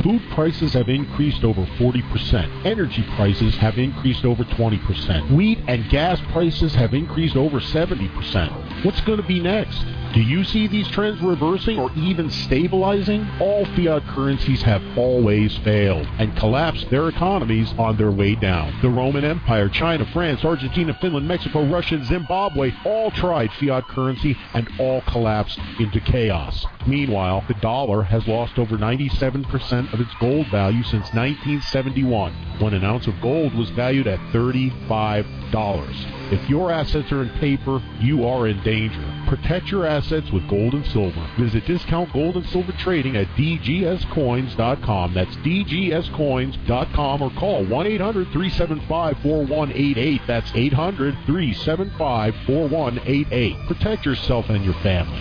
Food prices have increased over 40%. Energy prices have increased over 20%. Wheat and gas prices have increased over 70%. What's going to be next? Do you see these trends reversing or even stabilizing? All fiat currencies have always failed and collapsed their economies on their way down. The Roman Empire, China, France, Argentina, Finland, Mexico, Russia, and Zimbabwe all tried fiat currency and all collapsed into chaos. Meanwhile, the dollar has lost over 97% of its gold value since 1971, when an ounce of gold was valued at $35. If your assets are in paper, you are in danger. Protect your assets with gold and silver. Visit Discount Gold and Silver Trading at dgscoins.com. That's dgscoins.com, or call 1-800-375-4188. That's 800-375-4188. Protect yourself and your family.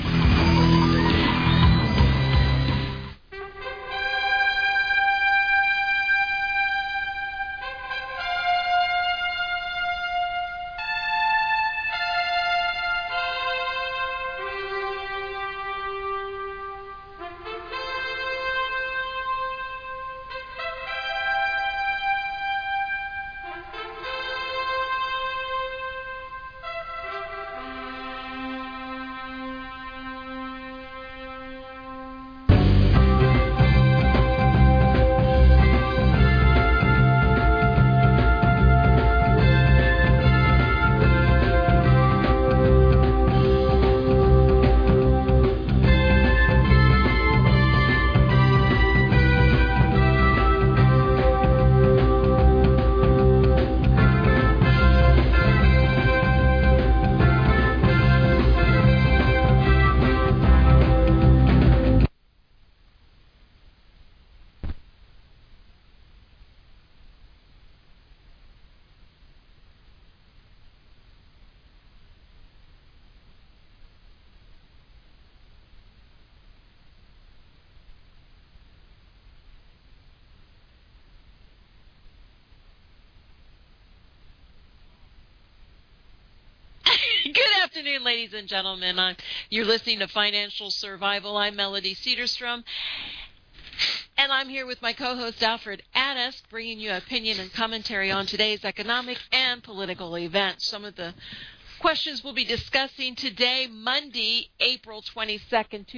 Afternoon, ladies and gentlemen. You're listening to Financial Survival. I'm Melody Cedarstrom, and I'm here with my co-host Alfred Addis, bringing you opinion and commentary on today's economic and political events. Some of the questions we'll be discussing today, Monday, April 22nd,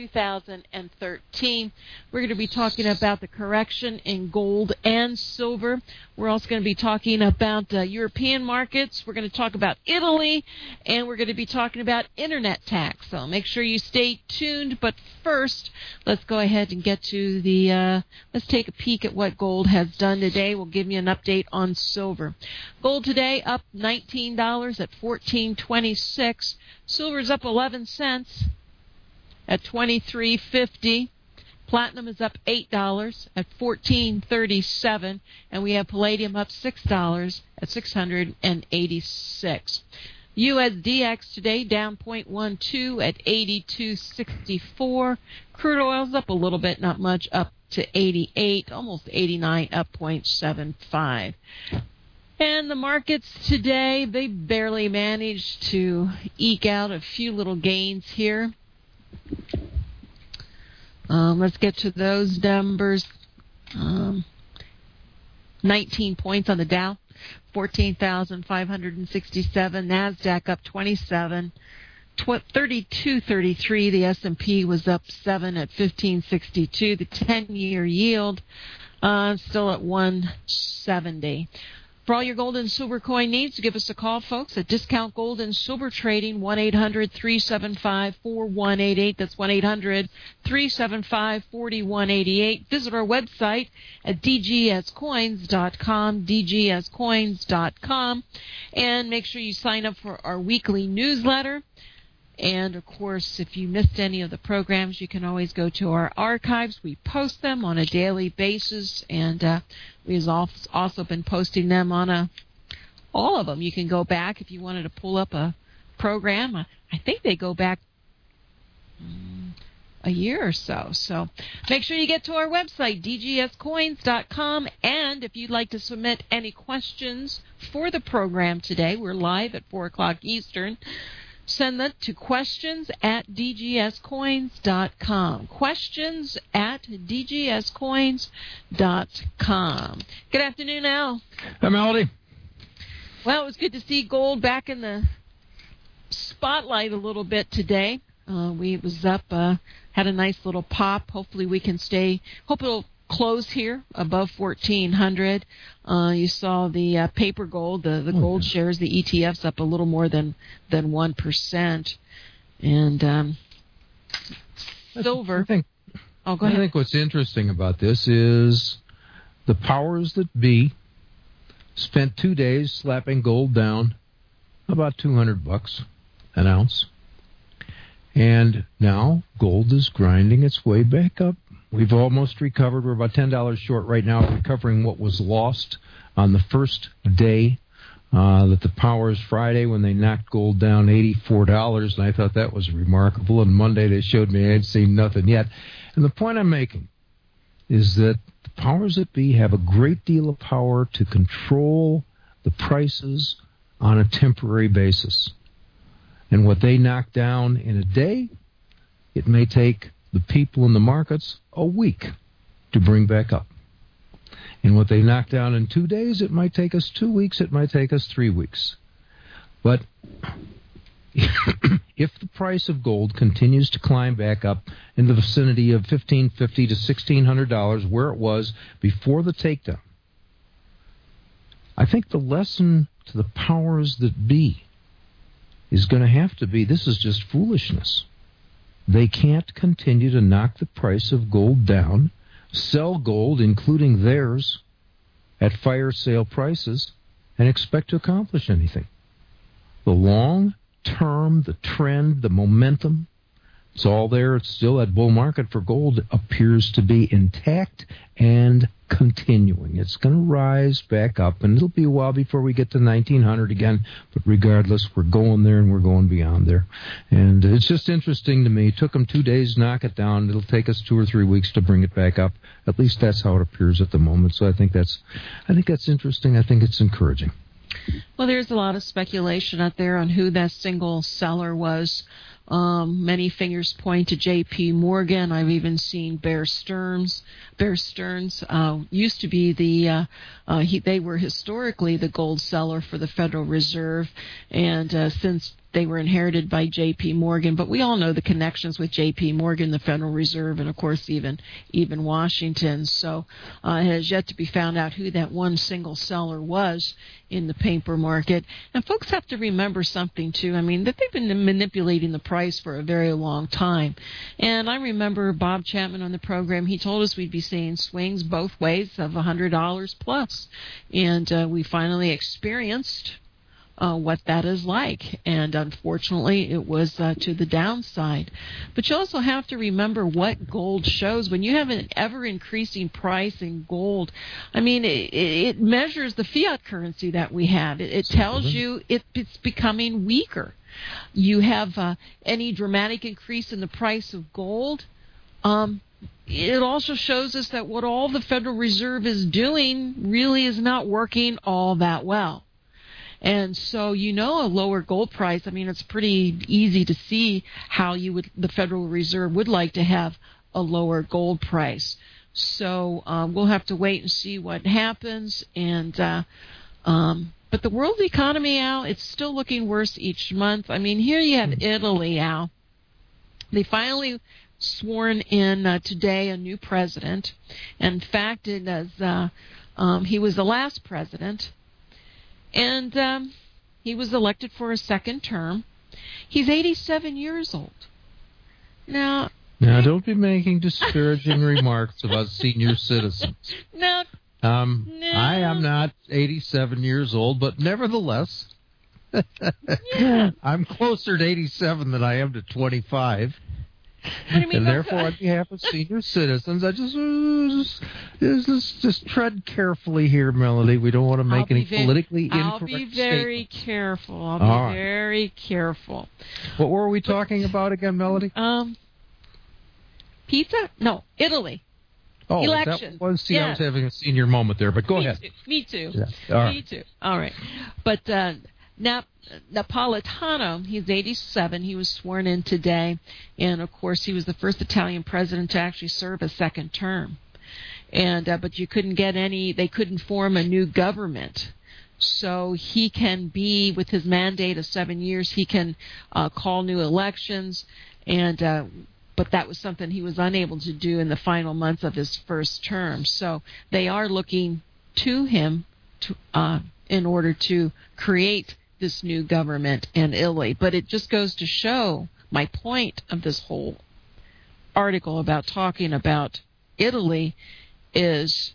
2013. We're going to be talking about the correction in gold and silver. We're also going to be talking about European markets. We're going to talk about Italy, and we're going to be talking about internet tax. So make sure you stay tuned. But first, let's go ahead and get to the, let's take a peek at what gold has done today. We'll give you an update on silver. Gold today up $19 at $14.26. Silver's up 11 cents at $23.50. Platinum is up $8 at $14.37, and we have palladium up $6 at $686. USDX today down 0.12 at 82.64. Crude oil's up a little bit, not much, up to 88, almost 89, up 0.75. And the markets today, they barely managed to eke out a few little gains here. Let's get to those numbers. 19 points on the Dow, 14,567. NASDAQ up 27. 32.33. The S&P was up 7 at 1562. The 10-year yield still at 170. For all your gold and silver coin needs, give us a call, folks, at Discount Gold and Silver Trading, 1-800-375-4188. That's 1-800-375-4188. Visit our website at dgscoins.com, dgscoins.com, and make sure you sign up for our weekly newsletter. And, of course, if you missed any of the programs, you can always go to our archives. We post them on a daily basis, and we've also been posting them on all of them. You can go back if you wanted to pull up a program. I think they go back a year or so. So make sure you get to our website, dgscoins.com. And if you'd like to submit any questions for the program today, we're live at 4 o'clock Eastern. send that to questions@dgscoins.com. questions@dgscoins.com. Good afternoon, Al. Hi, Melody. Well, it was good to see gold back in the spotlight a little bit today. We was up, had a nice little pop. Hopefully we can hope it'll close here above 1,400. You saw the paper gold, the gold shares, the ETFs up a little more than 1%. And silver. Go ahead. I think what's interesting about this is the powers that be spent 2 days slapping gold down about $200 an ounce. And now gold is grinding its way back up. We've almost recovered. We're about $10 short right now, recovering what was lost on the first day that the powers Friday when they knocked gold down $84, and I thought that was remarkable. And Monday they showed me I hadn't seen nothing yet. And the point I'm making is that the powers that be have a great deal of power to control the prices on a temporary basis. And what they knock down in a day, it may take the people in the markets a week to bring back up. And what they knock down in 2 days, it might take us 2 weeks, it might take us 3 weeks. But if the price of gold continues to climb back up in the vicinity of $1,550 to $1,600, where it was before the takedown, I think the lesson to the powers that be is going to have to be, this is just foolishness. They can't continue to knock the price of gold down, sell gold, including theirs, at fire sale prices, and expect to accomplish anything. The long term, the trend, the momentum, it's all there. It's still that bull market for gold appears to be intact and continuing. It's going to rise back up, and it'll be a while before we get to 1,900 again. But regardless, we're going there, and we're going beyond there. And it's just interesting to me. It took them 2 days to knock it down. It'll take us 2 or 3 weeks to bring it back up. At least that's how it appears at the moment. So I think that's interesting. I think it's encouraging. Well, there's a lot of speculation out there on who that single seller was. Many fingers point to J.P. Morgan. I've even seen Bear Stearns. Bear Stearns used to be they were historically the gold seller for the Federal Reserve, and since they were inherited by J.P. Morgan, but we all know the connections with J.P. Morgan, the Federal Reserve, and of course even Washington. So it has yet to be found out who that one single seller was in the paper market. And folks have to remember something too. I mean, that they've been manipulating the price for a very long time. And I remember Bob Chapman on the program. He told us we'd be seeing swings both ways of $100 plus, and we finally experienced what that is like, and unfortunately it was to the downside. But you also have to remember what gold shows. When you have an ever-increasing price in gold, I mean, it measures the fiat currency that we have. It tells you it's becoming weaker. You have any dramatic increase in the price of gold, it also shows us that what all the Federal Reserve is doing really is not working all that well. And so, a lower gold price, I mean, it's pretty easy to see how the Federal Reserve would like to have a lower gold price. So we'll have to wait and see what happens. And but the world economy, Al, it's still looking worse each month. I mean, here you have Italy, Al. They finally sworn in today a new president. In fact, he was the last president. And he was elected for a second term. He's 87 years old. Now, don't be making disparaging remarks about senior citizens. No. I am not 87 years old, but nevertheless, I'm closer to 87 than I am to 25. What do you mean? And therefore, on behalf of senior citizens, I just tread carefully here, Melody. We don't want to make any politically incorrect statements. I'll be very careful. I'll be very careful. What were we talking about again, Melody? Pizza? No, Italy. Oh, election. That was, I was having a senior moment there, but go ahead. Me too. Yeah. All right. Me too. All right. But Napolitano, he's 87. He was sworn in today, and of course he was the first Italian president to actually serve a second term. And but you couldn't get any. They couldn't form a new government. So he can be, with his mandate of 7 years, he can call new elections, and but that was something he was unable to do in the final months of his first term. So they are looking to him in order to create this new government in Italy. But it just goes to show my point of this whole article about talking about Italy is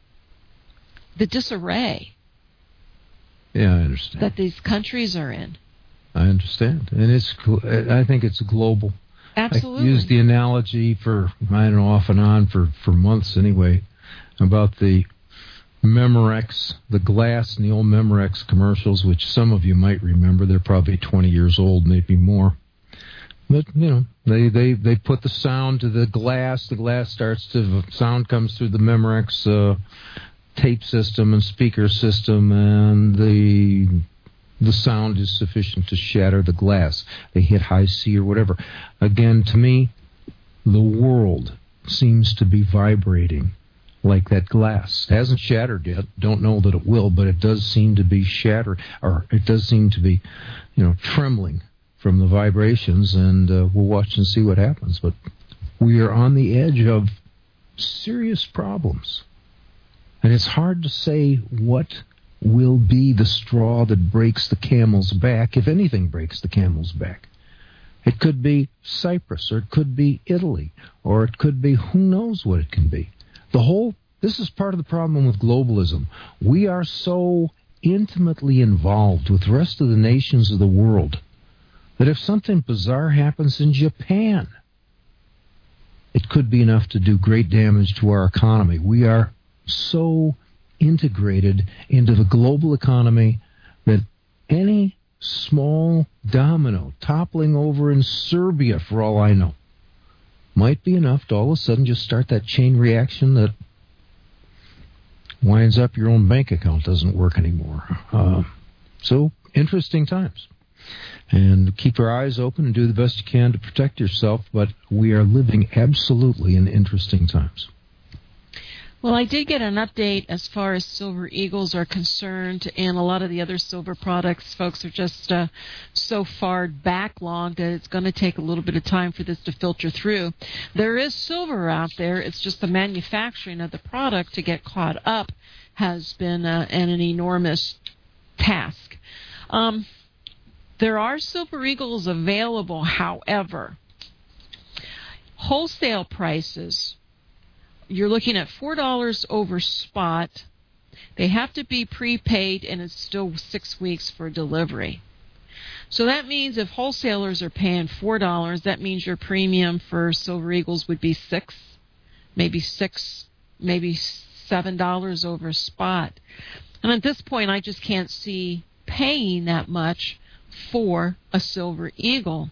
the disarray. Yeah, I understand. That these countries are in. I understand. And I think it's global. Absolutely. I used the analogy for, I don't know, off and on for months anyway, about the Memorex, the glass in the old Memorex commercials, which some of you might remember. They're probably 20 years old, maybe more. But, you know, they put the sound to the glass. The glass starts to, sound comes through the Memorex tape system and speaker system, and the sound is sufficient to shatter the glass. They hit high C or whatever. Again, to me, the world seems to be vibrating like that glass. It hasn't shattered yet. Don't know that it will, but it does seem to be shattered, or it does seem to be, you know, trembling from the vibrations, and we'll watch and see what happens. But we are on the edge of serious problems. And it's hard to say what will be the straw that breaks the camel's back, if anything breaks the camel's back. It could be Cyprus, or it could be Italy, or it could be who knows what it can be. This is part of the problem with globalism. We are so intimately involved with the rest of the nations of the world that if something bizarre happens in Japan, it could be enough to do great damage to our economy. We are so integrated into the global economy that any small domino toppling over in Serbia, for all I know, might be enough to all of a sudden just start that chain reaction that winds up your own bank account doesn't work anymore. So, interesting times. And keep your eyes open and do the best you can to protect yourself, but we are living absolutely in interesting times. Well, I did get an update as far as Silver Eagles are concerned, and a lot of the other silver products, folks, are just so far backlogged that it's going to take a little bit of time for this to filter through. There is silver out there. It's just the manufacturing of the product to get caught up has been an enormous task. There are Silver Eagles available, however. Wholesale prices, you're looking at $4 over spot. They have to be prepaid, and it's still 6 weeks for delivery. So that means if wholesalers are paying $4, that means your premium for Silver Eagles would be $6, maybe $7 over spot. And at this point, I just can't see paying that much for a Silver Eagle.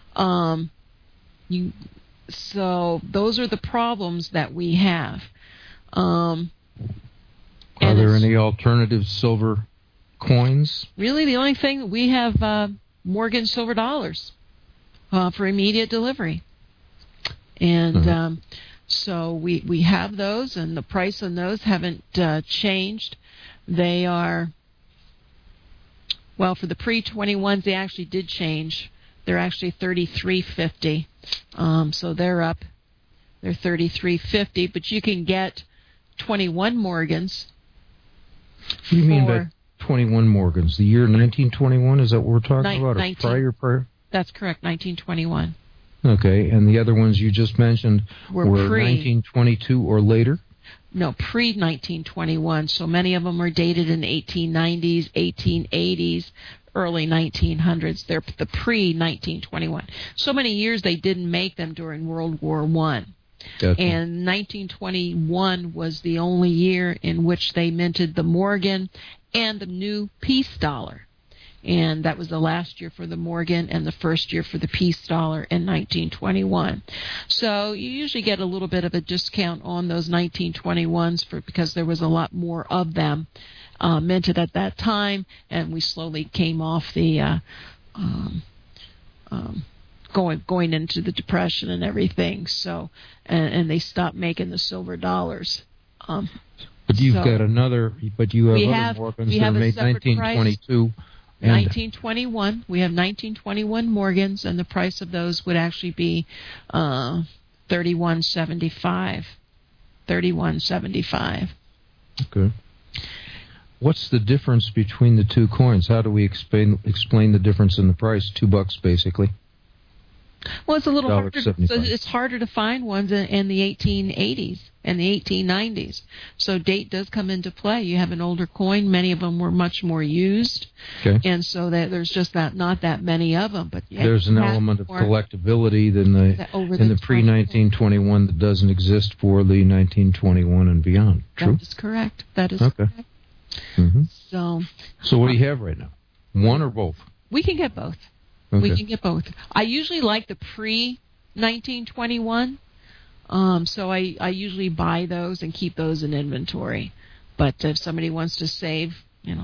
So those are the problems that we have. Are there any alternative silver coins? Really, the only thing we have Morgan silver dollars for immediate delivery, and so we have those, and the price on those haven't changed. They are, well, for the pre-21s, they actually did change. They're actually $33.50. So they're up. They're $33.50, but you can get 21 Morgans. What do you mean by 21 Morgans? The year 1921? Is that what we're talking about? Prior? That's correct, 1921. Okay, and the other ones you just mentioned were 1922 or later? No, pre-1921. So many of them are dated in the 1890s, 1880s, early 1900s. They're the pre-1921. So many years they didn't make them during World War I. Gotcha. And 1921 was the only year in which they minted the Morgan and the new peace dollar. And that was the last year for the Morgan and the first year for the peace dollar in 1921. So you usually get a little bit of a discount on those 1921s because there was a lot more of them minted at that time, and we slowly came off the going into the Depression and everything. So, and they stopped making the silver dollars. But you've got another. But you have other Morgans that are made 1922. 1921. We have 1921 Morgans, and the price of those would actually be $31.75. $31.75. Okay. What's the difference between the two coins? How do we explain the difference in the price? $2 basically. Well, it's a little harder. So $1.75. it's harder to find ones in the 1880s and the 1890s. So date does come into play. You have an older coin. Many of them were much more used, and so that there's just not that many of them. But there's an element of collectability in the pre-1921 that doesn't exist for the 1921 and beyond. True. That is correct. That is correct. Mm-hmm. So what do you have right now? One or both? We can get both. Okay. We can get both. I usually like the pre-1921, so I usually buy those and keep those in inventory. But if somebody wants to save, $1,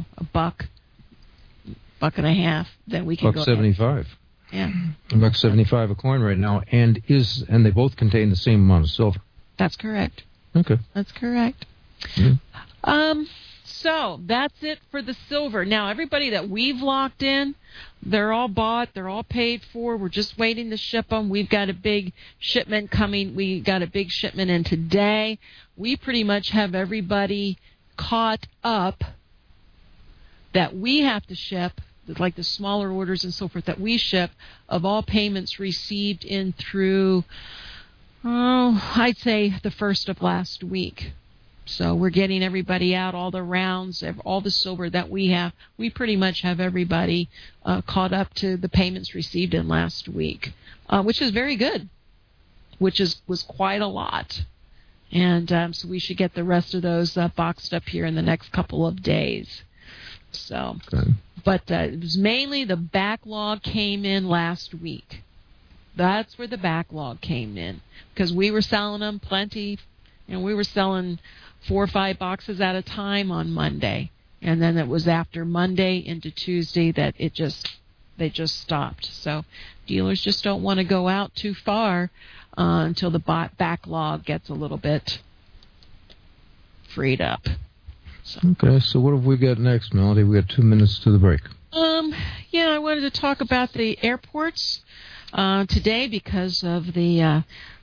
$1.50, then we can go $1.75. Yeah. $1.75 a coin right now, and they both contain the same amount of silver. That's correct. Okay. That's correct. Mm-hmm. So that's it for the silver. Now, everybody that we've locked in, they're all bought. They're all paid for. We're just waiting to ship them. We've got a big shipment coming. We got a big shipment in today. We pretty much have everybody caught up that we have to ship, like the smaller orders and so forth that we ship, of all payments received in through, I'd say the first of last week. So we're getting everybody out, all the rounds, all the silver that we have. We pretty much have everybody caught up to the payments received in last week, which is very good, was quite a lot. And so we should get the rest of those boxed up here in the next couple of days. So, but it was mainly the backlog came in last week. That's where the backlog came in, because we were selling them plenty, and we were selling 4 or 5 boxes at a time on Monday, and then it was after Monday into Tuesday that they just stopped. So dealers just don't want to go out too far until the backlog gets a little bit freed up. So. Okay, so what have we got next, Melody? We got 2 minutes to the break. I wanted to talk about the airports today because of the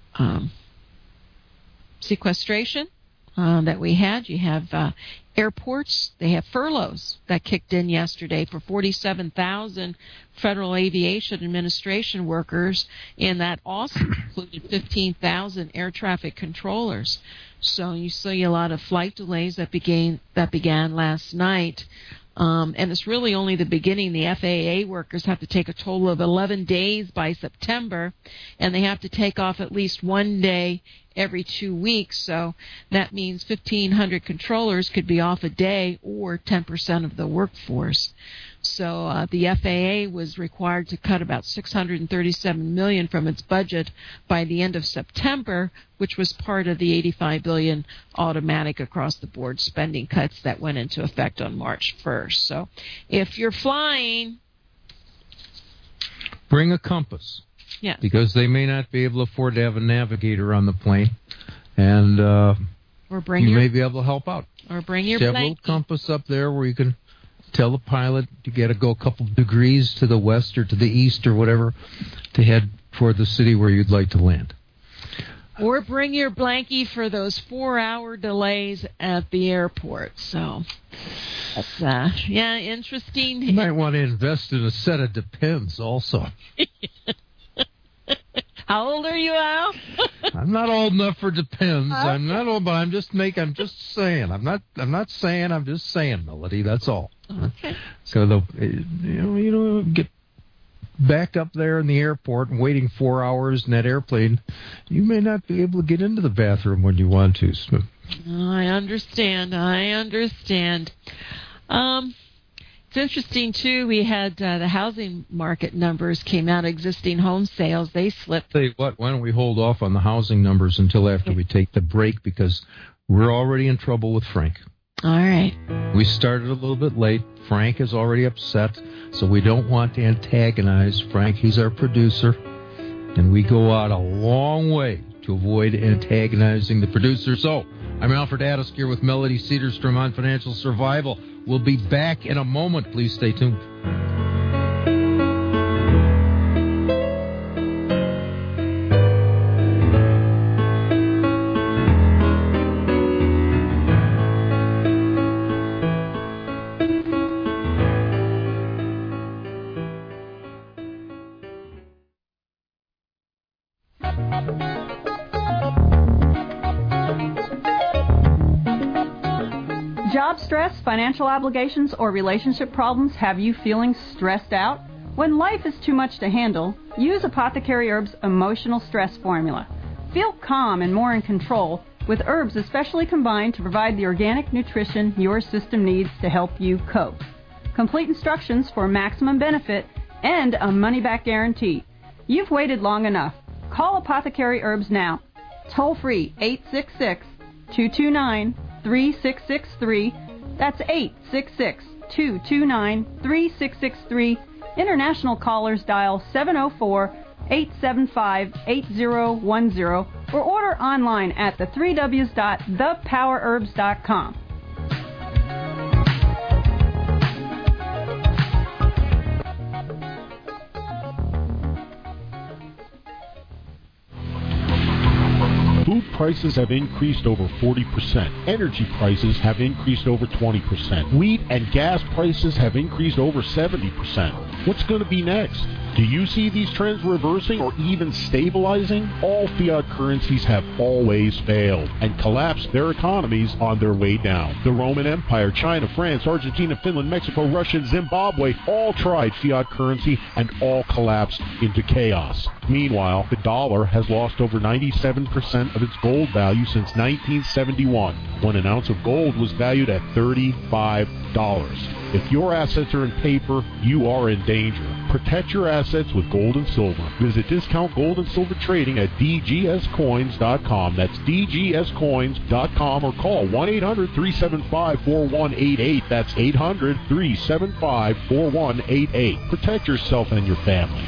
sequestration that we had. You have airports. They have furloughs that kicked in yesterday for 47,000 Federal Aviation Administration workers, and that also included 15,000 air traffic controllers. So you see a lot of flight delays that began last night. And it's really only the beginning. The FAA workers have to take a total of 11 days by September, and they have to take off at least 1 day every 2 weeks. So that means 1,500 controllers could be off a day, or 10% of the workforce. So the FAA was required to cut about $637 million from its budget by the end of September, which was part of the $85 billion automatic across-the-board spending cuts that went into effect on March 1st. So if you're flying, bring a compass. Yes. Because they may not be able to afford to have a navigator on the plane, and you may be able to help out. Or bring your blankie. Have a little compass up there where you can tell the pilot you got to go a couple degrees to the west or to the east or whatever to head for the city where you'd like to land. Or bring your blankie for those 4-hour delays at the airport. So that's interesting. You might want to invest in a set of Depends also. How old are you, Al? I'm not old enough for Depends. I'm not old, but I'm just saying. I'm not saying. I'm just saying, Melody. That's all. Okay. So you get back up there in the airport and waiting 4 hours in that airplane, you may not be able to get into the bathroom when you want to. So. I understand. It's interesting, too. We had the housing market numbers came out, existing home sales. They slipped. Tell you what, why don't we hold off on the housing numbers until after we take the break, because we're already in trouble with Frank. All right. We started a little bit late. Frank is already upset, so we don't want to antagonize Frank. He's our producer, and we go out a long way to avoid antagonizing the producer. So, I'm Alfred Addisk here with Melody Cedarstrom on Financial Survival. We'll be back in a moment. Please stay tuned. Job stress, financial obligations, or relationship problems have you feeling stressed out? When life is too much to handle, use Apothecary Herbs' Emotional Stress Formula. Feel calm and more in control with herbs especially combined to provide the organic nutrition your system needs to help you cope. Complete instructions for maximum benefit and a money-back guarantee. You've waited long enough. Call Apothecary Herbs now. Toll free 866-229-3663. That's 866-229-3663. International callers dial 704-875-8010 or order online at the3ws.thepowerherbs.com. Food prices have increased over 40%. Energy prices have increased over 20%. Wheat and gas prices have increased over 70%. What's going to be next? Do you see these trends reversing or even stabilizing? All fiat currencies have always failed and collapsed their economies on their way down. The Roman Empire, China, France, Argentina, Finland, Mexico, Russia, and Zimbabwe all tried fiat currency and all collapsed into chaos. Meanwhile, the dollar has lost over 97% of its gold value since 1971, when an ounce of gold was valued at $35. If your assets are in paper, you are in danger. Protect your assets with gold and silver. Visit Discount Gold and Silver Trading at dgscoins.com. That's dgscoins.com, or call 1-800-375-4188. That's 800-375-4188. Protect yourself and your family.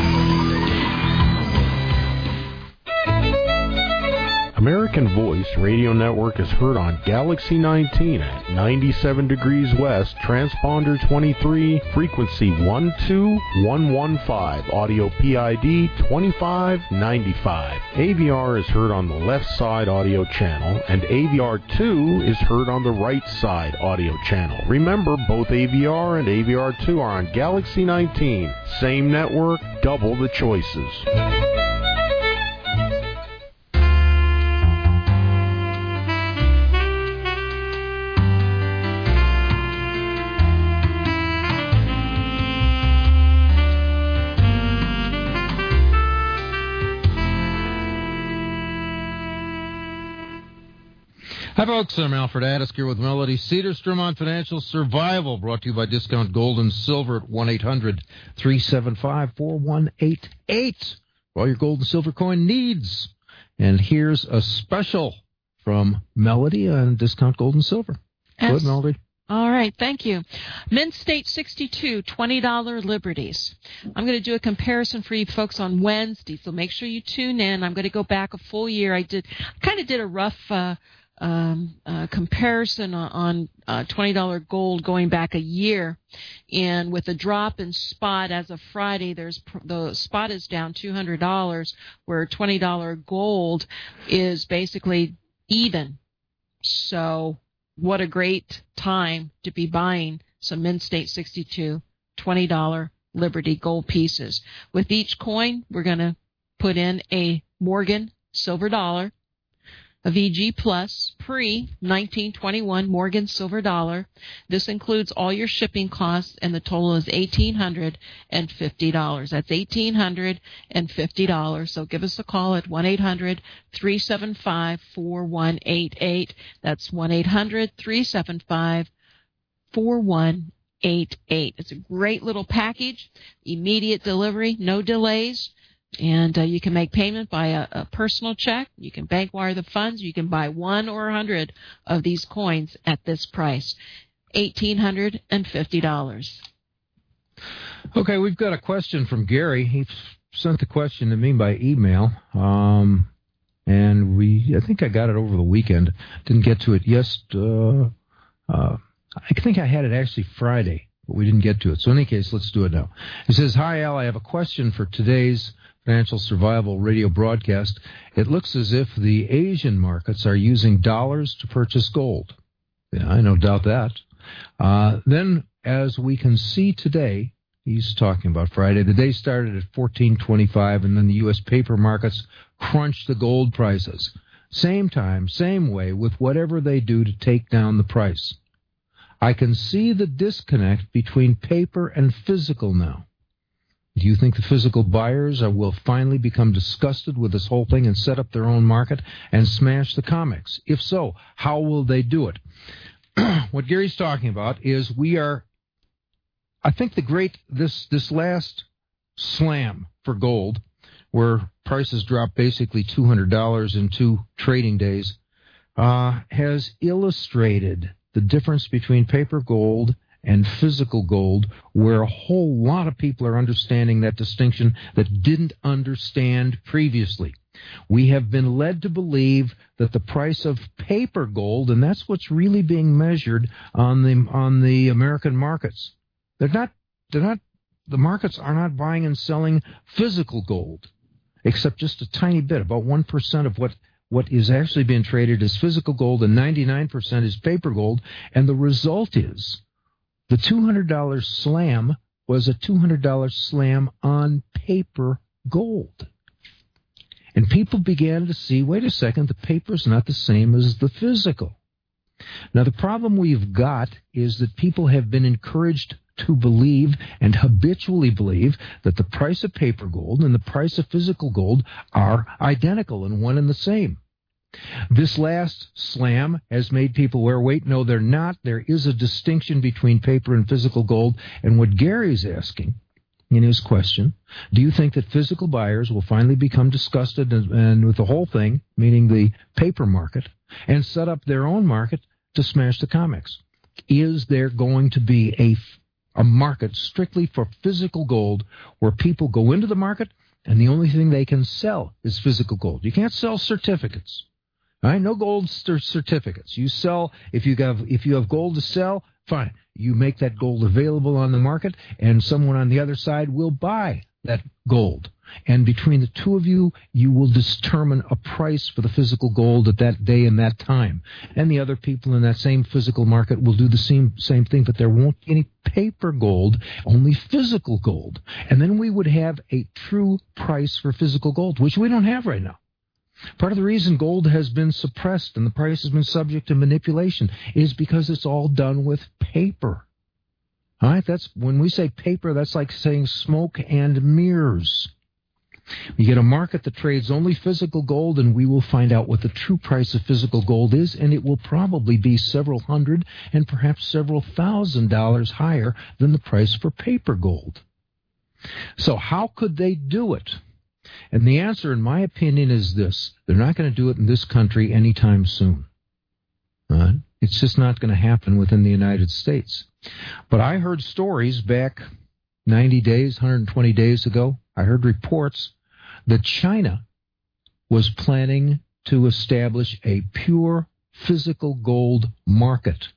American Voice Radio Network is heard on Galaxy 19 at 97 degrees west, transponder 23, frequency 12115, audio PID 2595. AVR is heard on the left side audio channel, and AVR2 is heard on the right side audio channel. Remember, both AVR and AVR2 are on Galaxy 19. Same network, double the choices. Hi, folks. I'm Alfred Addisk here with Melody Cedarstrom on Financial Survival, brought to you by Discount Gold and Silver at 1-800-375-4188 for all your gold and silver coin needs. And here's a special from Melody on Discount Gold and Silver. Go ahead, Melody. All right, thank you. Mint State 62, $20 Liberties. I'm going to do a comparison for you folks on Wednesday, so make sure you tune in. I'm going to go back a full year. I kind of did a rough comparison on $20 gold going back a year, and with a drop in spot as of Friday, the spot is down $200, where $20 gold is basically even. So what a great time to be buying some Mint State 62 $20 Liberty gold pieces. With each coin, we're going to put in a Morgan silver dollar, a VG Plus pre-1921 Morgan silver dollar. This includes all your shipping costs, and the total is $1,850. That's $1,850. So give us a call at 1-800-375-4188. That's 1-800-375-4188. It's a great little package, immediate delivery, no delays. And you can make payment by a personal check. You can bank wire the funds. You can buy 1 or 100 of these coins at this price, $1,850. Okay, we've got a question from Gary. He sent the question to me by email, and I think I got it over the weekend. Didn't get to it I think I had it actually Friday, but we didn't get to it. So in any case, let's do it now. He says, "Hi, Al, I have a question for today's Financial Survival radio broadcast. It looks as if the Asian markets are using dollars to purchase gold." Yeah, I no doubt that. Then, as we can see today, he's talking about Friday, the day started at 14.25, and then the U.S. paper markets crunched the gold prices. Same time, same way, with whatever they do to take down the price. I can see the disconnect between paper and physical now. Do you think the physical buyers will finally become disgusted with this whole thing and set up their own market and smash the comics? If so, how will they do it? What Gary's talking about is I think this last slam for gold, where prices dropped basically $200 in 2 trading days, has illustrated the difference between paper gold and physical gold, where a whole lot of people are understanding that distinction that didn't understand previously. We have been led to believe that the price of paper gold, and that's what's really being measured on the American markets. The markets are not buying and selling physical gold, except just a tiny bit, about 1% of what is actually being traded is physical gold, and 99% is paper gold, and the result is the $200 slam was a $200 slam on paper gold. And people began to see, wait a second, the paper's not the same as the physical. Now, the problem we've got is that people have been encouraged to believe and habitually believe that the price of paper gold and the price of physical gold are identical and one and the same. This last slam has made people aware, wait, no, they're not. There is a distinction between paper and physical gold. And what Gary's asking in his question, do you think that physical buyers will finally become disgusted and with the whole thing, meaning the paper market, and set up their own market to smash the comics? Is there going to be a market strictly for physical gold where people go into the market and the only thing they can sell is physical gold? You can't sell certificates. All right, no gold certificates. You sell if you have gold to sell, fine. You make that gold available on the market, and someone on the other side will buy that gold. And between the two of you, you will determine a price for the physical gold at that day and that time. And the other people in that same physical market will do the same thing, but there won't be any paper gold, only physical gold. And then we would have a true price for physical gold, which we don't have right now. Part of the reason gold has been suppressed and the price has been subject to manipulation is because it's all done with paper. All right, that's when we say paper, that's like saying smoke and mirrors. You get a market that trades only physical gold, and we will find out what the true price of physical gold is, and it will probably be several hundred and perhaps several $1,000s higher than the price for paper gold. So how could they do it? And the answer, in my opinion, is this. They're not going to do it in this country anytime soon. It's just not going to happen within the United States. But I heard stories back 90 days, 120 days ago. I heard reports that China was planning to establish a pure physical gold market.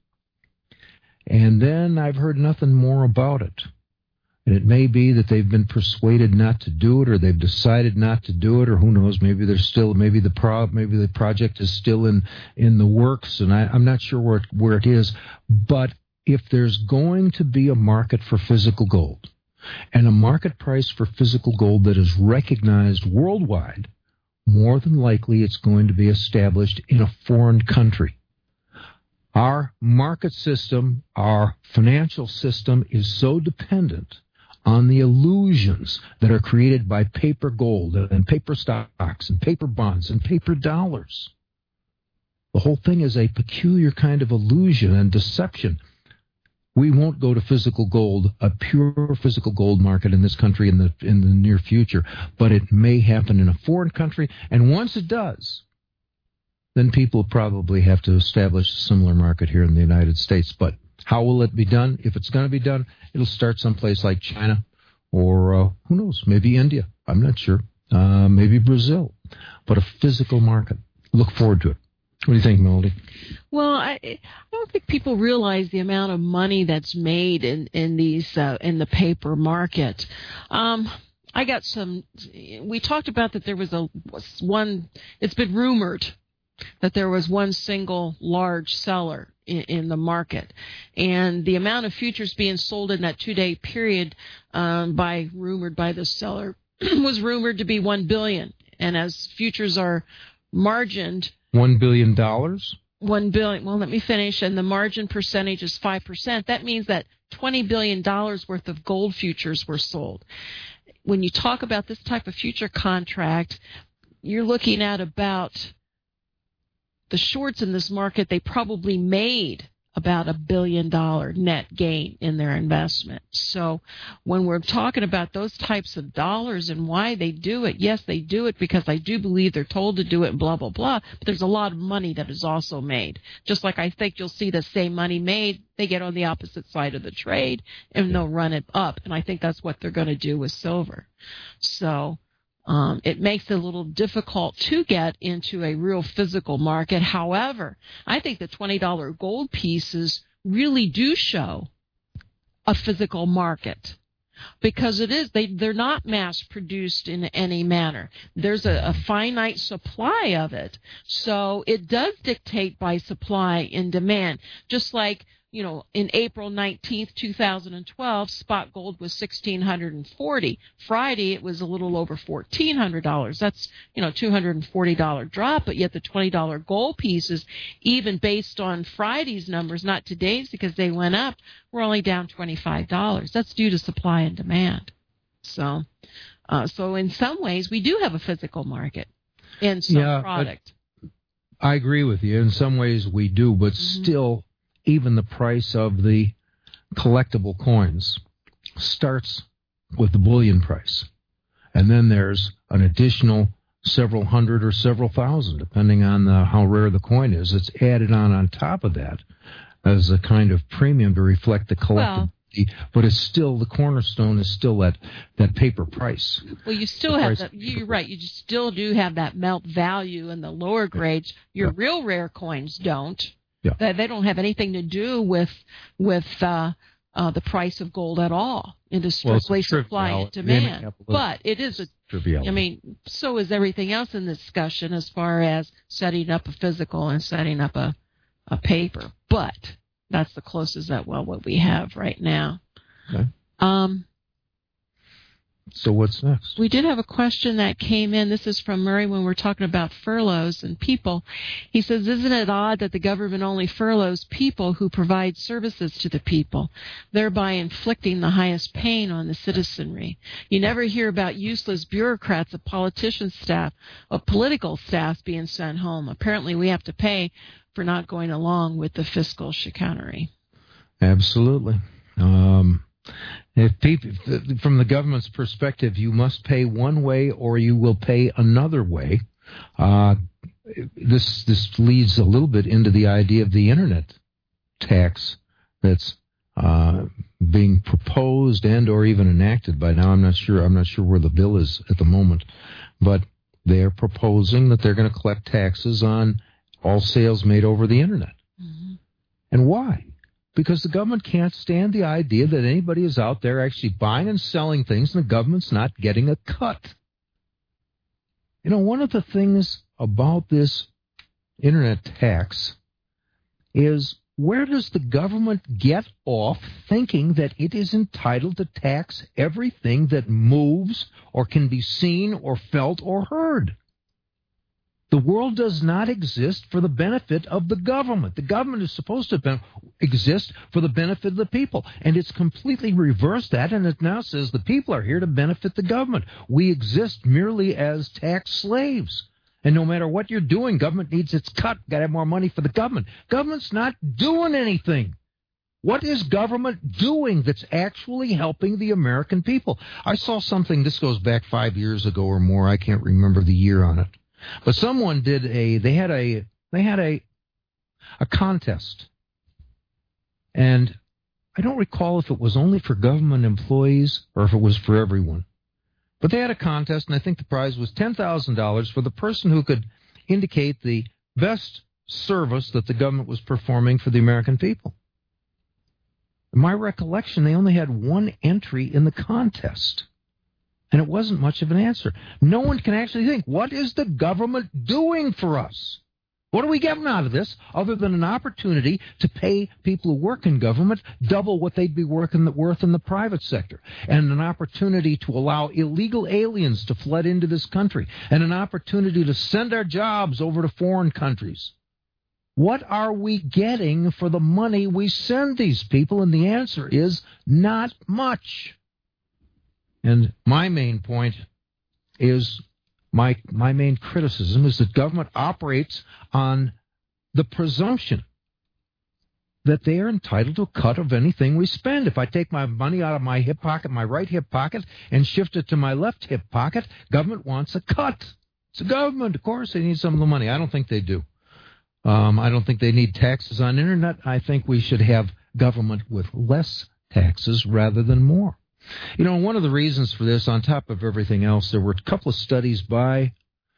And then I've heard nothing more about it. And it may be that they've been persuaded not to do it, or they've decided not to do it, or who knows, maybe the project is still in the works, and I'm not sure where it is. But if there's going to be a market for physical gold, and a market price for physical gold that is recognized worldwide, more than likely it's going to be established in a foreign country. Our market system, our financial system is so dependent on the illusions that are created by paper gold and paper stocks and paper bonds and paper dollars. The whole thing is a peculiar kind of illusion and deception. We won't go to physical gold, a pure physical gold market in this country in the near future, but it may happen in a foreign country, and once it does, then people probably have to establish a similar market here in the United States. But how will it be done? If it's going to be done, it'll start someplace like China or, who knows, maybe India. I'm not sure. Maybe Brazil. But a physical market. Look forward to it. What do you think, Melody? Well, I don't think people realize the amount of money that's made in these in the paper market. I got some. We talked about that there was one. It's been rumored that there was one single large seller in the market, and the amount of futures being sold in that 2-day period, rumored by the seller, was rumored to be $1 billion. And as futures are margined. $1 billion? $1 billion. Well, let me finish. And the margin percentage is 5%. That means that $20 billion worth of gold futures were sold. When you talk about this type of future contract, you're looking at about the shorts in this market, they probably made about $1 billion net gain in their investment. So when we're talking about those types of dollars and why they do it, yes, they do it because I do believe they're told to do it and blah, blah, blah, but there's a lot of money that is also made. Just like I think you'll see the same money made, they get on the opposite side of the trade and they'll run it up. And I think that's what they're going to do with silver. So it makes it a little difficult to get into a real physical market. However, I think the $20 gold pieces really do show a physical market because they're not mass produced in any manner. There's a finite supply of it. So it does dictate by supply and demand, just like in April 19th, 2012, spot gold was $1,640. Friday, it was a little over $1,400. That's, $240 drop, but yet the $20 gold pieces, even based on Friday's numbers, not today's because they went up, were only down $25. That's due to supply and demand. So in some ways, we do have a physical market in some product. I agree with you. In some ways, we do, but still, even the price of the collectible coins starts with the bullion price. And then there's an additional several hundred or several thousand, depending on how rare the coin is. It's added on top of that as a kind of premium to reflect the collectibility. But it's still, the cornerstone is still that paper price. Well, you still have that. You're right. You still do have that melt value in the lower grades. Your real rare coins don't. Yeah. They don't have anything to do with the price of gold at all. It is strictly supply and demand. But it is so is everything else in this discussion as far as setting up a physical and setting up a paper. But that's the closest what we have right now. Okay. So what's next? We did have a question that came in. This is from Murray when we're talking about furloughs and people. He says, isn't it odd that the government only furloughs people who provide services to the people, thereby inflicting the highest pain on the citizenry? You never hear about useless bureaucrats of politician staff, of political staff being sent home. Apparently we have to pay for not going along with the fiscal chicanery. Absolutely. If people, from the government's perspective, you must pay one way or you will pay another way. This leads a little bit into the idea of the internet tax that's being proposed and or even enacted by now. I'm not sure where the bill is at the moment, but they're proposing that they're going to collect taxes on all sales made over the internet. Mm-hmm. And why? Because the government can't stand the idea that anybody is out there actually buying and selling things and the government's not getting a cut. One of the things about this internet tax is, where does the government get off thinking that it is entitled to tax everything that moves or can be seen or felt or heard? The world does not exist for the benefit of the government. The government is supposed to exist for the benefit of the people. And it's completely reversed that, and it now says the people are here to benefit the government. We exist merely as tax slaves. And no matter what you're doing, government needs its cut. Got to have more money for the government. Government's not doing anything. What is government doing that's actually helping the American people? I saw something, this goes back 5 years ago or more, I can't remember the year on it. But someone they had a contest. And I don't recall if it was only for government employees or if it was for everyone. But they had a contest, and I think the prize was $10,000 for the person who could indicate the best service that the government was performing for the American people. In my recollection, they only had one entry in the contest. And it wasn't much of an answer. No one can actually think, what is the government doing for us? What are we getting out of this other than an opportunity to pay people who work in government double what they'd be worth in the private sector, and an opportunity to allow illegal aliens to flood into this country, and an opportunity to send our jobs over to foreign countries? What are we getting for the money we send these people? And the answer is not much. And my main point is, my main criticism is that government operates on the presumption that they are entitled to a cut of anything we spend. If I take my money out of my hip pocket, my right hip pocket, and shift it to my left hip pocket, government wants a cut. It's the government. Of course, they need some of the money. I don't think they do. I don't think they need taxes on internet. I think we should have government with less taxes rather than more. You know, one of the reasons for this, on top of everything else, there were a couple of studies by,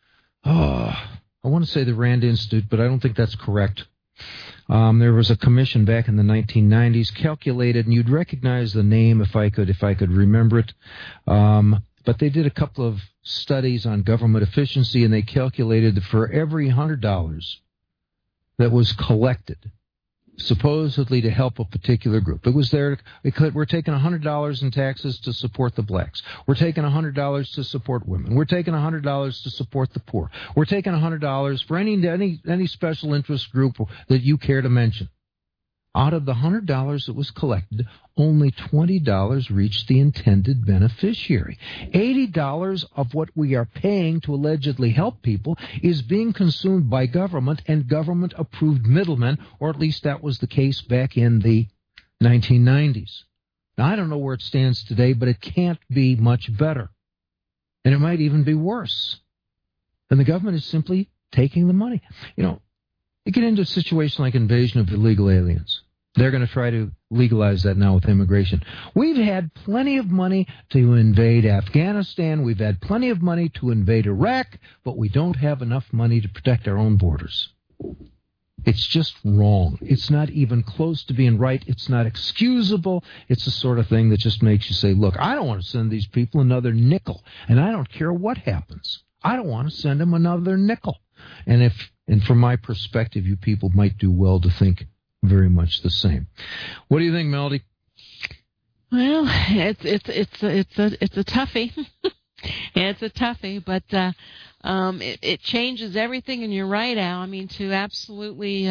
I want to say the Rand Institute, but I don't think that's correct. There was a commission back in the 1990s, calculated, and you'd recognize the name if I could remember it. But they did a couple of studies on government efficiency, and they calculated that for every $100 that was collected, supposedly to help a particular group. It was there. We're taking $100 in taxes to support the blacks. We're taking $100 to support women. We're taking $100 to support the poor. We're taking $100 for any special interest group that you care to mention. Out of the $100 that was collected, only $20 reached the intended beneficiary. $80 of what we are paying to allegedly help people is being consumed by government and government-approved middlemen, or at least that was the case back in the 1990s. Now, I don't know where it stands today, but it can't be much better. And it might even be worse. And the government is simply taking the money. You know, you get into a situation like invasion of illegal aliens. They're going to try to legalize that now with immigration. We've had plenty of money to invade Afghanistan. We've had plenty of money to invade Iraq, but we don't have enough money to protect our own borders. It's just wrong. It's not even close to being right. It's not excusable. It's the sort of thing that just makes you say, look, I don't want to send these people another nickel, and I don't care what happens. I don't want to send them another nickel. And from my perspective, you people might do well to think very much the same. What do you think, Melody? Well, it's a toughie. It's a toughie, but it changes everything. And you're right, Al. I mean, to absolutely,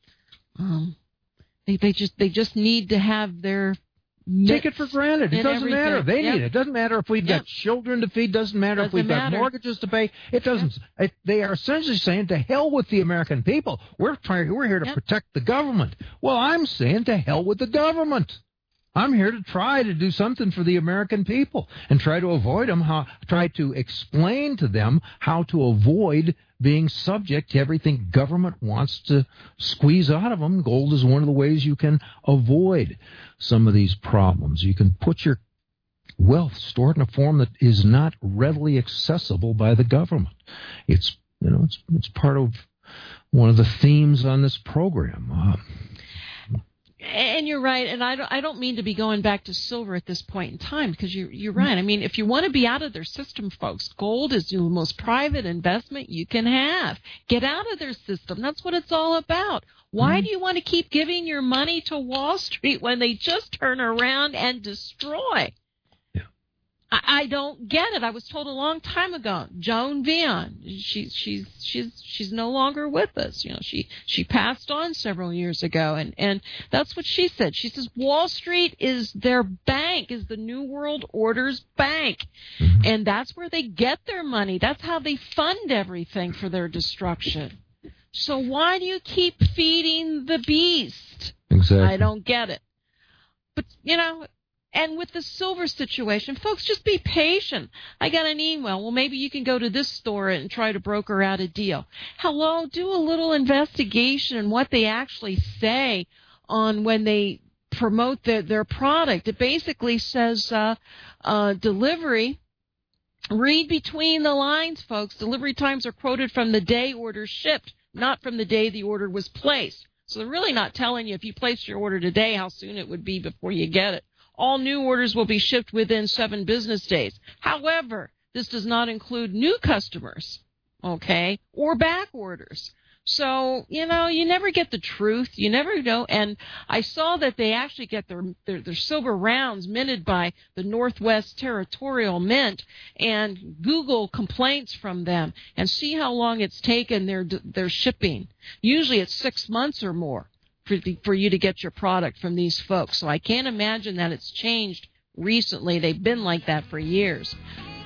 they just need to have their take it for granted. It doesn't matter. They need it. It doesn't matter if we've got children to feed. Doesn't matter if we've got mortgages to pay. It doesn't. They are essentially saying, to hell with the American people. We're here to protect the government. Well, I'm saying, to hell with the government. I'm here to try to do something for the American people and try to avoid them, try to explain to them how to avoid being subject to everything government wants to squeeze out of them. Gold is one of the ways you can avoid some of these problems. You can put your wealth stored in a form that is not readily accessible by the government. It's part of one of the themes on this program. And you're right, and I don't mean to be going back to silver at this point in time, because you're right. I mean, if you want to be out of their system, folks, gold is the most private investment you can have. Get out of their system. That's what it's all about. Why do you want to keep giving your money to Wall Street when they just turn around and destroy? I don't get it. I was told a long time ago, Joan Vion, she's no longer with us. You know, she passed on several years ago, and that's what she said. She says Wall Street is their bank, is the New World Order's bank, and that's where they get their money. That's how they fund everything for their destruction. So why do you keep feeding the beast? Exactly. I don't get it. But, and with the silver situation, folks, just be patient. I got an email. Well, maybe you can go to this store and try to broker out a deal. Hello, do a little investigation on what they actually say on when they promote their product. It basically says delivery. Read between the lines, folks. Delivery times are quoted from the day order shipped, not from the day the order was placed. So they're really not telling you if you placed your order today how soon it would be before you get it. All new orders will be shipped within 7 business days. However, this does not include new customers, okay, or back orders. So, you never get the truth. You never know. And I saw that they actually get their silver rounds minted by the Northwest Territorial Mint, and Google complaints from them and see how long it's taken their shipping. Usually it's 6 months or more for you to get your product from these folks. So I can't imagine that it's changed recently. They've been like that for years.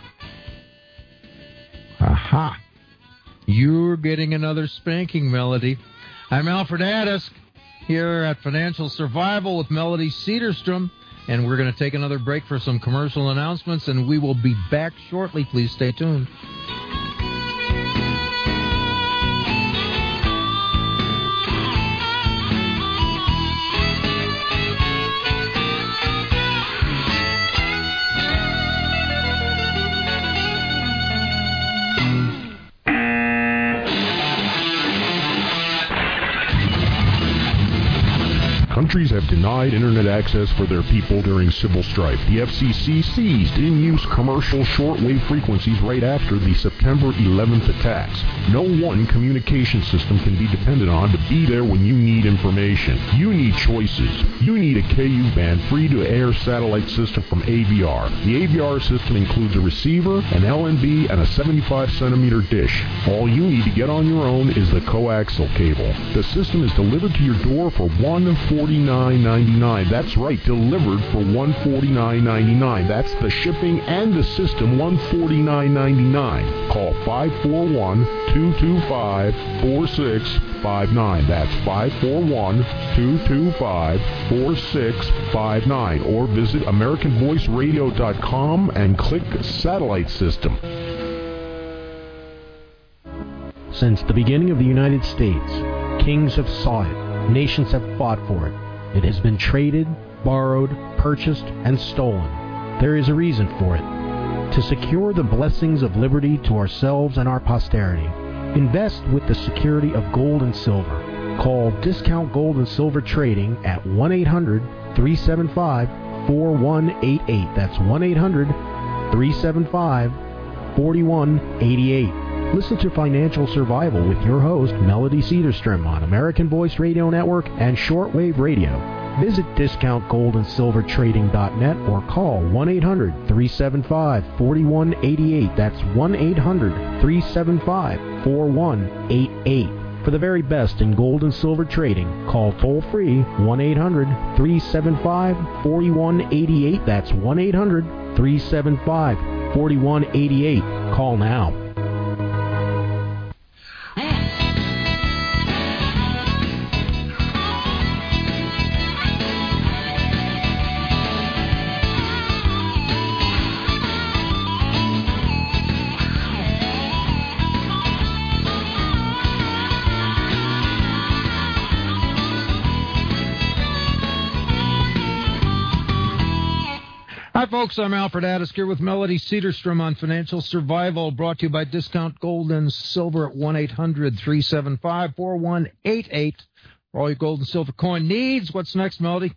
Aha. You're getting another spanking, Melody. I'm Alfred Addis here at Financial Survival with Melody Cedarstrom, and we're going to take another break for some commercial announcements, and we will be back shortly. Please stay tuned. Countries have denied Internet access for their people during civil strife. The FCC seized in-use commercial shortwave frequencies right after the September 11th attacks. No one communication system can be depended on to be there when you need information. You need choices. You need a KU-band free-to-air satellite system from AVR. The AVR system includes a receiver, an LNB, and a 75-centimeter dish. All you need to get on your own is the coaxial cable. The system is delivered to your door for $149.99. That's right, delivered for $149.99. That's the shipping and the system, $149.99. Call 541-225-4659. That's 541-225-4659. Or visit AmericanVoiceRadio.com and click Satellite System. Since the beginning of the United States, kings have sought it. Nations have fought for it. It has been traded, borrowed, purchased, and stolen. There is a reason for it. To secure the blessings of liberty to ourselves and our posterity, invest with the security of gold and silver. Call Discount Gold and Silver Trading at 1-800-375-4188. That's 1-800-375-4188. Listen to Financial Survival with your host, Melody Cedarstrom, on American Voice Radio Network and Shortwave Radio. Visit DiscountGoldandSilverTrading.net or call 1-800-375-4188. That's 1-800-375-4188. For the very best in gold and silver trading, call toll-free 1-800-375-4188. That's 1-800-375-4188. Call now. Hi, folks. I'm Alfred Addis here with Melody Cedarstrom on Financial Survival, brought to you by Discount Gold and Silver at 1-800-375-4188 for all your gold and silver coin needs. What's next, Melody?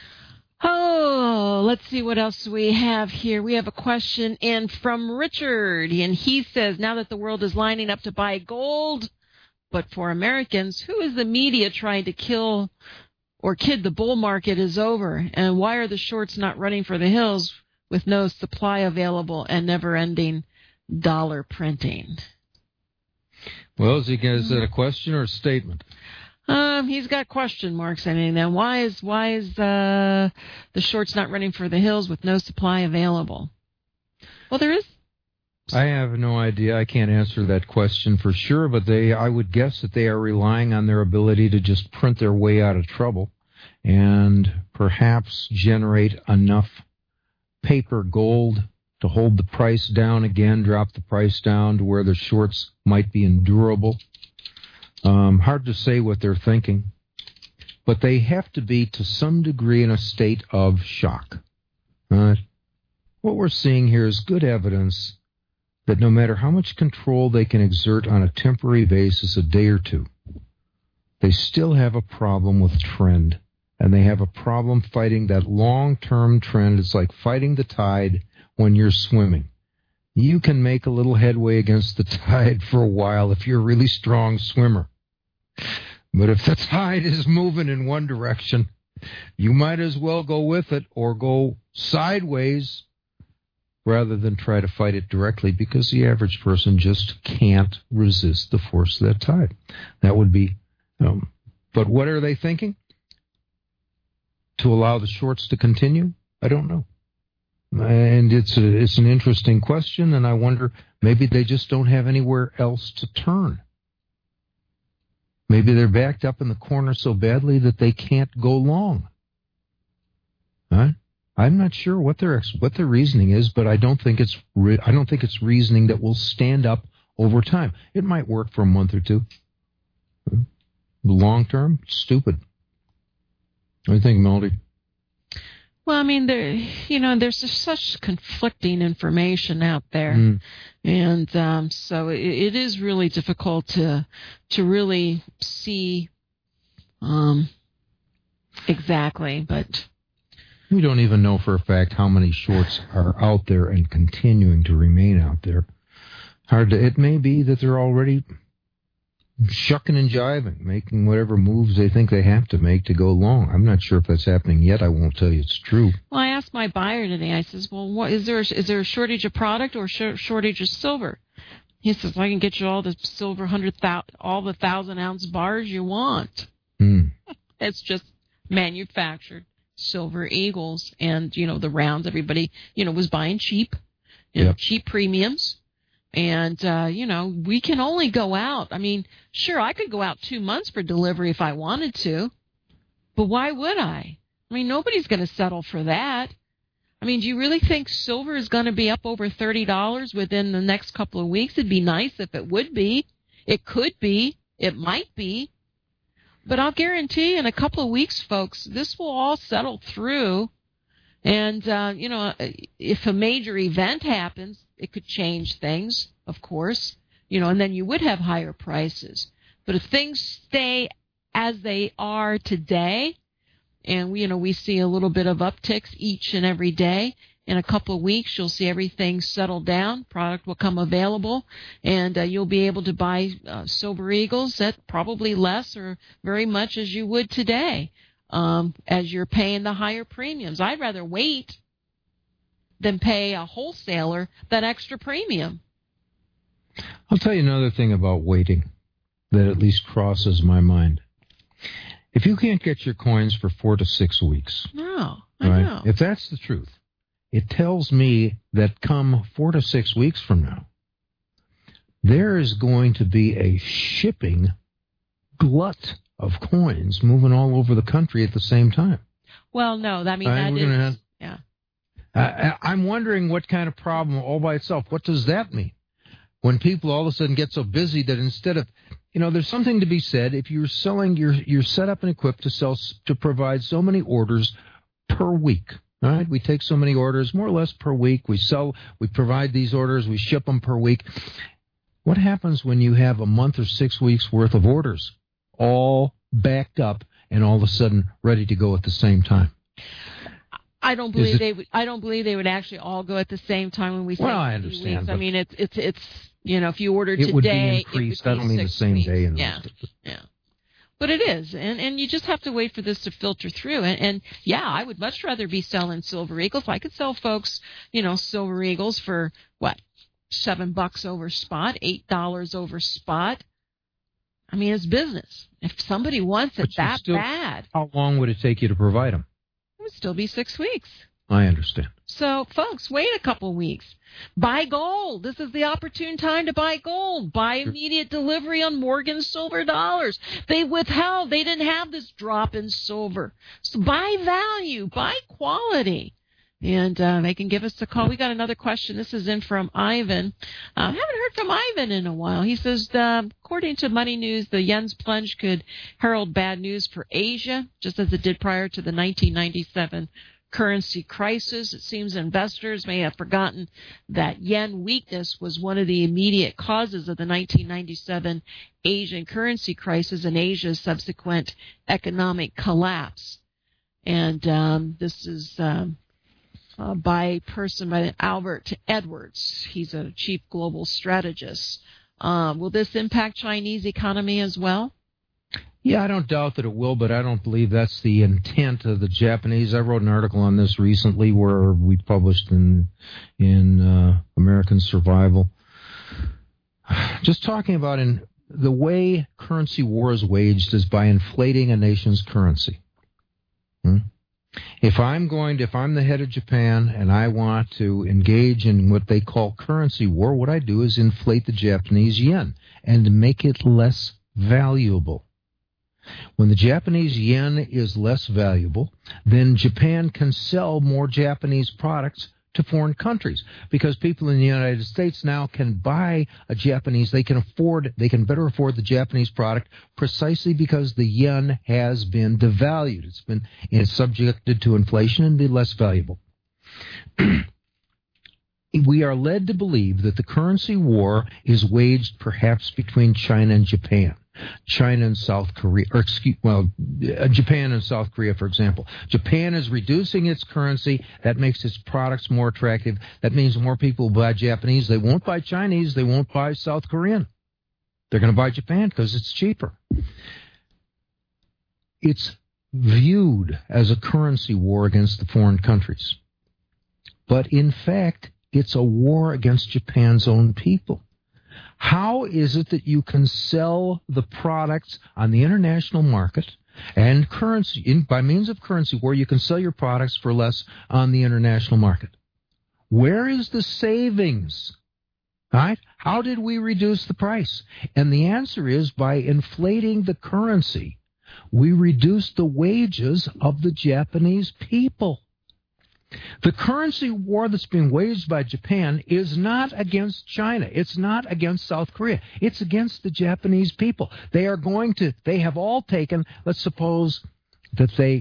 Oh, let's see what else we have here. We have a question in from Richard, and he says, now that the world is lining up to buy gold, but for Americans, who is the media trying to kill or kid the bull market is over? And why are the shorts not running for the hills with no supply available and never-ending dollar printing? Well, is that a question or a statement? He's got question marks. I mean, then why is the shorts not running for the hills with no supply available? Well, there is. I have no idea. I can't answer that question for sure, but I would guess that they are relying on their ability to just print their way out of trouble. and perhaps generate enough paper gold to hold the price down again, drop the price down to where the shorts might be endurable. Hard to say what they're thinking, but they have to be to some degree in a state of shock. What we're seeing here is good evidence that no matter how much control they can exert on a temporary basis, a day or two, they still have a problem with trend, and they have a problem fighting that long-term trend. It's like fighting the tide when you're swimming. You can make a little headway against the tide for a while if you're a really strong swimmer. But if the tide is moving in one direction, you might as well go with it or go sideways rather than try to fight it directly, because the average person just can't resist the force of that tide. That would be, but what are they thinking? To allow the shorts to continue? I don't know. And it's an interesting question, and I wonder, maybe they just don't have anywhere else to turn. Maybe they're backed up in the corner so badly that they can't go long. Huh? I'm not sure what their reasoning is, but I don't think it's reasoning that will stand up over time. It might work for a month or two. Long term, stupid. What do you think, Melody? Well, I mean, there's just such conflicting information out there, and so it is really difficult to really see exactly, but. We don't even know for a fact how many shorts are out there and continuing to remain out there. It may be that they're already shucking and jiving, making whatever moves they think they have to make to go long. I'm not sure if that's happening yet. I won't tell you it's true. Well, I asked my buyer today. I says, "Well, what is there a shortage of product or shortage of silver?" He says, "I can get you all the silver all the 1,000-ounce bars you want." It's just manufactured Silver Eagles, and the rounds everybody was buying cheap, cheap premiums, and we can only go out. I mean, sure, I could go out 2 months for delivery if I wanted to, but why would I? I mean, nobody's going to settle for that. I mean, do you really think silver is going to be up over $30 within the next couple of weeks? It'd be nice if it would be. It could be. It might be. But I'll guarantee in a couple of weeks, folks, this will all settle through. And, if a major event happens, it could change things, of course, and then you would have higher prices. But if things stay as they are today, and, we see a little bit of upticks each and every day, in a couple of weeks, you'll see everything settle down. Product will come available, and you'll be able to buy Silver Eagles at probably less or very much as you would today, as you're paying the higher premiums. I'd rather wait than pay a wholesaler that extra premium. I'll tell you another thing about waiting that at least crosses my mind. If you can't get your coins for 4 to 6 weeks, no, I know. If that's the truth, it tells me that come 4 to 6 weeks from now, there is going to be a shipping glut of coins moving all over the country at the same time. Well, no, that is... I'm wondering what kind of problem all by itself. What does that mean? When people all of a sudden get so busy that instead of, there's something to be said. If you're selling, you're set up and equipped to provide so many orders per week. All right, we take so many orders, more or less per week. We provide these orders, we ship them per week. What happens when you have a month or 6 weeks worth of orders all backed up and all of a sudden ready to go at the same time? I don't believe they would. I don't believe they would actually all go at the same time when we say. Well, I understand. Weeks. I mean, it's if you order today, it would be increased. I don't mean the same weeks. day. Yeah. But it is, and you just have to wait for this to filter through. And I would much rather be selling Silver Eagles. I could sell folks, Silver Eagles for what, $7 over spot, $8 over spot. I mean, it's business. If somebody wants it that bad, how long would it take you to provide them? It would still be 6 weeks. I understand. So, folks, wait a couple weeks. Buy gold. This is the opportune time to buy gold. Buy immediate delivery on Morgan silver dollars. They withheld. They didn't have this drop in silver. So buy value. Buy quality. And they can give us a call. We got another question. This is in from Ivan. Haven't heard from Ivan in a while. He says, according to Money News, the yen's plunge could herald bad news for Asia, just as it did prior to the 1997 currency crisis. It seems investors may have forgotten that yen weakness was one of the immediate causes of the 1997 Asian currency crisis and Asia's subsequent economic collapse. And this is by a person by Albert Edwards. He's a chief global strategist. Will this impact Chinese economy as well? Yeah, I don't doubt that it will, but I don't believe that's the intent of the Japanese. I wrote an article on this recently where we published in American Survival. Just talking about in the way currency war is waged is by inflating a nation's currency. If I'm the head of Japan and I want to engage in what they call currency war, what I do is inflate the Japanese yen and make it less valuable. When the Japanese yen is less valuable, then Japan can sell more Japanese products to foreign countries because people in the United States now can buy a Japanese, they can better afford the Japanese product precisely because the yen has been devalued. It's subjected to inflation and be less valuable. We are led to believe that the currency war is waged perhaps between China and Japan. China and South Korea, Japan and South Korea, for example. Japan is reducing its currency. That makes its products more attractive. That means more people buy Japanese. They won't buy Chinese. They won't buy South Korean. They're going to buy Japan because it's cheaper. It's viewed as a currency war against the foreign countries. But in fact, it's a war against Japan's own people. How is it that you can sell the products on the international market and by means of currency war, you can sell your products for less on the international market? Where is the savings? Right? How did we reduce the price? And the answer is by inflating the currency, we reduce the wages of the Japanese people. The currency war that's being waged by Japan is not against China. It's not against South Korea. It's against the Japanese people. They have all taken, let's suppose that they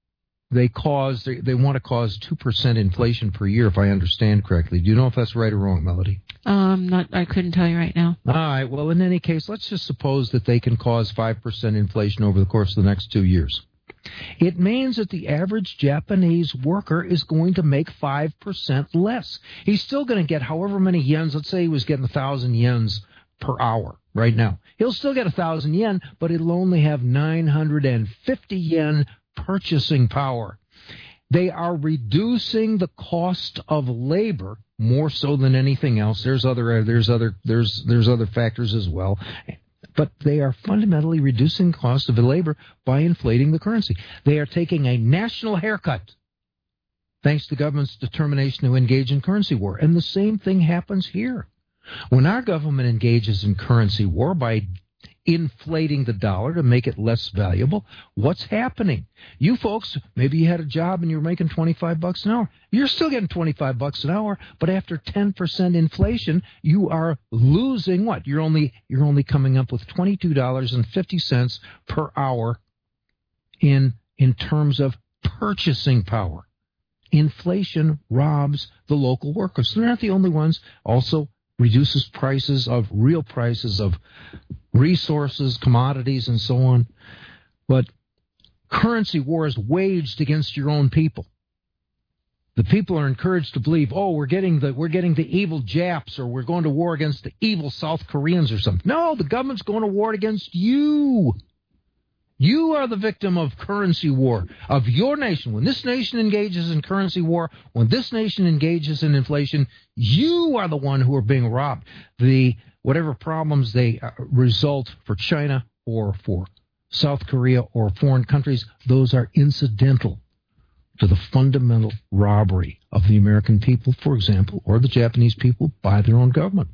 want to cause 2% inflation per year, if I understand correctly. Do you know if that's right or wrong, Melody? I couldn't tell you right now. All right. Well, in any case, let's just suppose that they can cause 5% inflation over the course of the next 2 years. It means that the average Japanese worker is going to make 5% less. He's still going to get however many yens. Let's say he was getting 1,000 yens per hour right now. He'll still get 1,000 yen, but it'll only have 950 yen purchasing power. They are reducing the cost of labor more so than anything else. There's other factors as well. But they are fundamentally reducing the cost of the labor by inflating the currency. They are taking a national haircut, thanks to the government's determination to engage in currency war. And the same thing happens here. When our government engages in currency war by inflating the dollar to make it less valuable, what's happening? You folks, maybe you had a job and you were making $25 an hour. You're still getting $25 an hour, but after 10% inflation, you are losing what? You're only coming up with $22.50 per hour in terms of purchasing power. Inflation robs the local workers. They're not the only ones. Also reduces real prices of resources, commodities, and so on. But currency war is waged against your own people. The people are encouraged to believe, we're getting the evil Japs, or we're going to war against the evil South Koreans or something. No, the government's going to war against you. You are the victim of currency war of your nation. When this nation engages in currency war, when this nation engages in inflation, you are the one who are being robbed. Whatever problems they result for China or for South Korea or foreign countries, those are incidental. to the fundamental robbery of the American people, for example, or the Japanese people by their own government.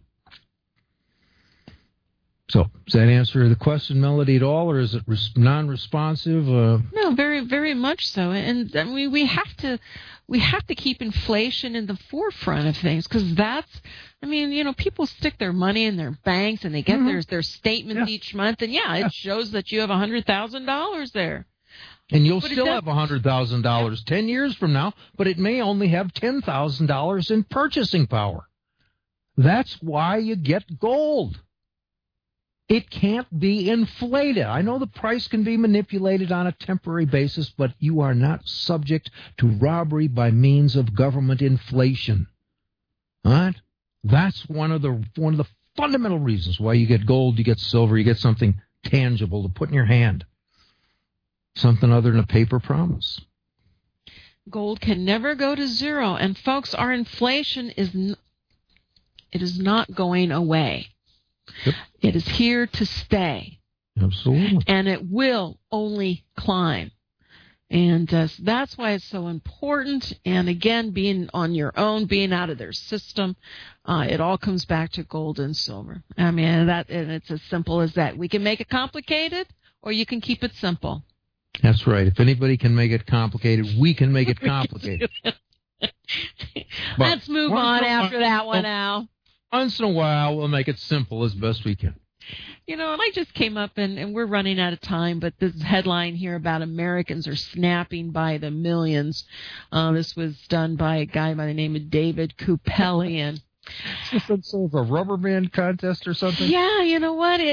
So, does that answer the question, Melody, at all, or is it non-responsive? No, very, very much so. And I mean, we have to keep inflation in the forefront of things, because that's, I mean, you know, people stick their money in their banks and they get their statements each month, and it shows that you have $100,000 there. And you'll still have $100,000 10 years from now, but it may only have $10,000 in purchasing power. That's why you get gold. It can't be inflated. I know the price can be manipulated on a temporary basis, but you are not subject to robbery by means of government inflation. All right? That's one of the fundamental reasons why you get gold, you get silver, you get something tangible to put in your hand. Something other than a paper promise. Gold can never go to zero. And folks, our inflation is not going away. Yep. It is here to stay. Absolutely. And it will only climb. And that's why it's so important. And again, being on your own, being out of their system, it all comes back to gold and silver. I mean, and it's as simple as that. We can make it complicated, or you can keep it simple. That's right. If anybody can make it complicated, we can make it complicated. Let's move on after that one, Al. Once in a while, we'll make it simple as best we can. You know, and I just came up, and we're running out of time, but this headline here about Americans are snapping by the millions. This was done by a guy by the name of David Kupelian. Is this some sort of a rubber band contest or something? Yeah, you know what?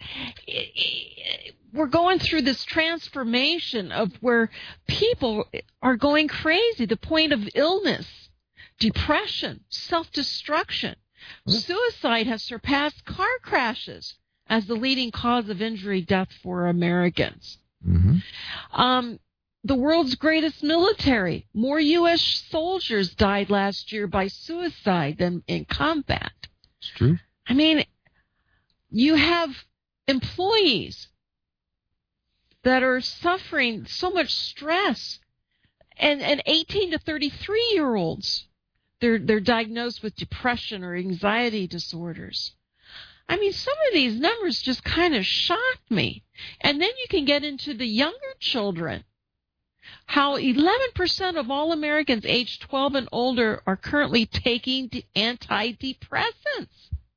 We're going through this transformation of where people are going crazy, the point of illness, depression, self-destruction. Suicide has surpassed car crashes as the leading cause of injury death for Americans. Mm-hmm. The world's greatest military, more U.S. soldiers died last year by suicide than in combat. It's true. I mean, you have employees that are suffering so much stress, and 18 to 33-year-olds. They're diagnosed with depression or anxiety disorders. I mean, some of these numbers just kind of shock me. And then you can get into the younger children. How 11% of all Americans aged 12 and older are currently taking antidepressants.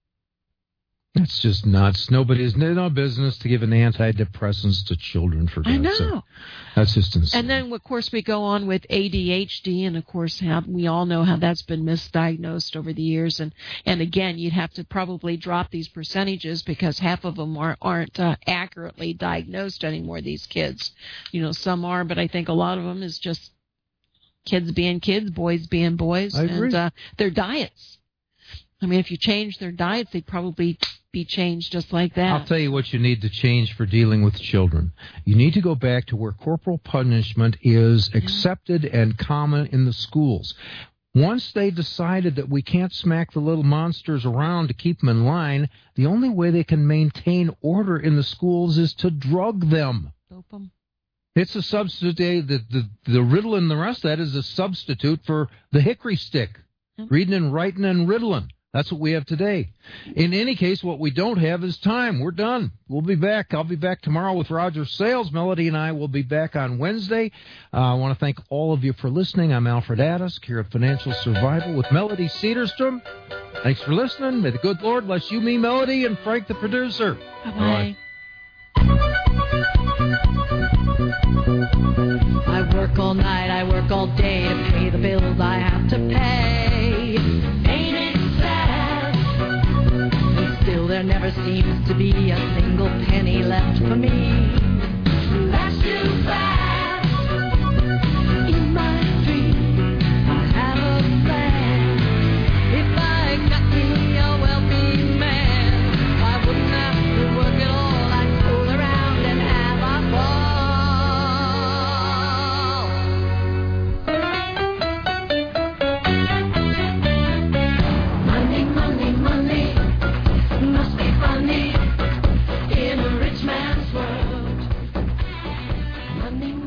That's just nuts. There's no business to give an antidepressants to children, for God's sake. I know. That's just insane. And then, of course, we go on with ADHD, and, of course, we all know how that's been misdiagnosed over the years. And again, you'd have to probably drop these percentages because half of them aren't accurately diagnosed anymore, these kids. You know, some are, but I think a lot of them is just kids being kids, boys being boys, and their diets. I mean, if you change their diets, they'd probably be changed just like that. I'll tell you what you need to change for dealing with children. You need to go back to where corporal punishment is accepted and common in the schools. Once they decided that we can't smack the little monsters around to keep them in line, the only way they can maintain order in the schools is to drug them. Dope them. It's a substitute. The Ritalin and the rest of that is a substitute for the hickory stick. Reading and writing and Ritalin. That's what we have today. In any case, what we don't have is time. We're done. We'll be back. I'll be back tomorrow with Roger Sales. Melody and I will be back on Wednesday. I want to thank all of you for listening. I'm Alfred Addis here at Financial Survival with Melody Cedarstrom. Thanks for listening. May the good Lord bless you, me, Melody, and Frank, the producer. Bye-bye. I work all night, I work all day to pay the bills I have to pay. Ain't it sad? And still there never seems to be a single penny left for me. That's too bad. In my dream, I have a plan. If I got me a wealthy man, I wouldn't have to work at all. I'd fool around and have a ball. Money